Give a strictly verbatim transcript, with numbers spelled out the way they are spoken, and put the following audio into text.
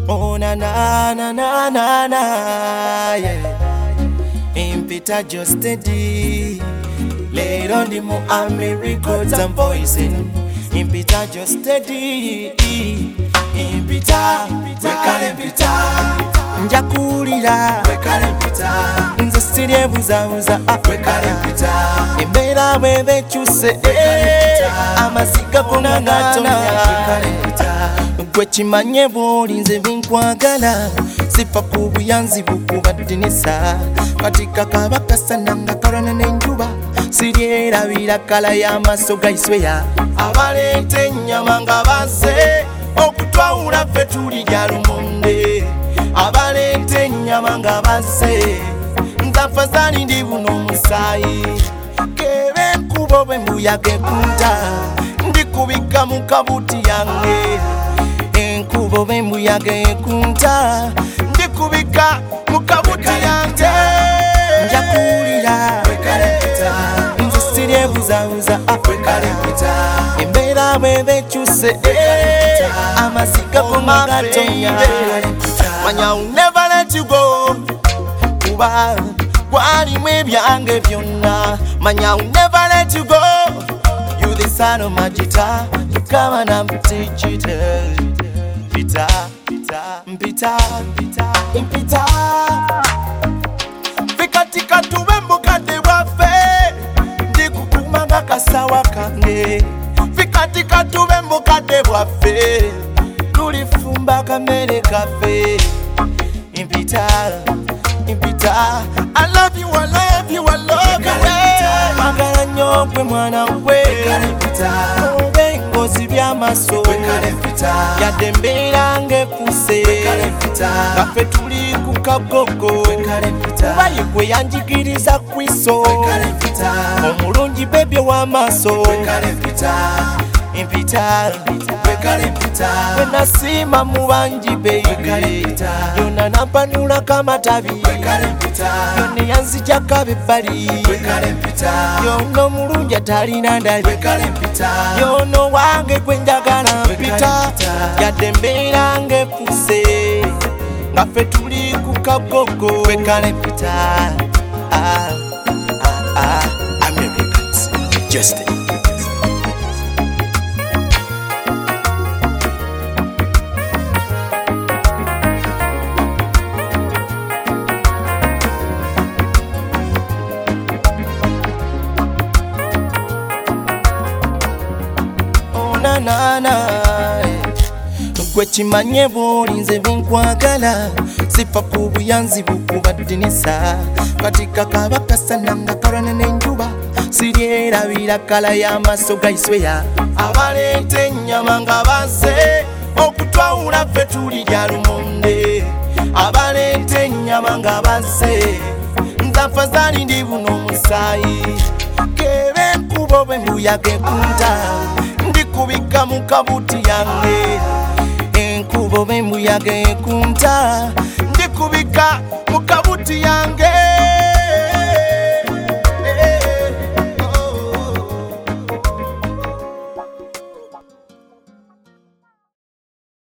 Oh na na na na na na, yeah. Impita just steady. Later on the mo ame records and voicing. Impita just steady. Impita, wekale impita. Njakulira, wekale impita. Nze sirye buza buza, wekale impita. Embera bwebe chuse, amasiga kunagatonya, wekale impita. Gwe kimanye bw'olinze binkwagala, sifa ku buyanzi bukubadinisa. Katika kabakasana nga kalwana n'enjuba, siryerabira kala y'amaaso gaisweya. Abaleeta ennyama nga bazze okutwawula ffe tuli lya lumonde. Abaleeta ennyama nga bazze nzafazani ndi buno omusaayi. Kebe enkuba bw'embuyaga ekunta, ndikubika mu kabuti yange. Enkuba bw'embuyaga ekunta, ndikubika mu kabuti yange. Njakulira, nze sirye buzabuza, embera bw'eba ekyuse, amasiga kunagatonya. Manya I'll never let you go, kuba gwalimu ebyange byonna. Manya I'll never let you go, you the son of my guitar. You come and I'm teach it. Pita, pita, pita, pita, pita. Fikatika tuwembo kade wafe, ndikukumanga kasawa kange. Fikatika tuwembo kade wafe, tulifumba kamere kafe. Impita, impita, I love you, I love you, I love you. Magala nyokwe mwana we, obe ngozi by'amaso, yadde mbeera ng'ekuse, kaffe tuli ku kagogo, kuba ye gwe yanjigiriza kwiso, omulungi bebye w'amaaso. Impita, when I see my mubanji baby, yona nampanula kamatabi, yoni yanzi jakabe bali, yono mulungi atalina ndali, yono wange gwenjagala mpita, yadde mbeera ng'ekuse, nga ffe tuli ku kagogo. Wekale mpita, ah, ah, ah, Americans, just it. Na na na, gwe kimanye bw'olinze binkwagala, sifa ku buyanzi bukubadinisa. Katika kabakasana nga kalwana n'enjuba, siryerabira kala y'amaaso gaisweya. Abaleeta ennyama nga bazze okutwawula ffe tuli lya lumonde. Abaleeta ennyama nga bazze nzafazani ndi buno omusaayi. Kebe enkuba bw'embuyaga ekunta, ndikubika mu kabuti yange. Enkuba bw'embuyaga ekunta,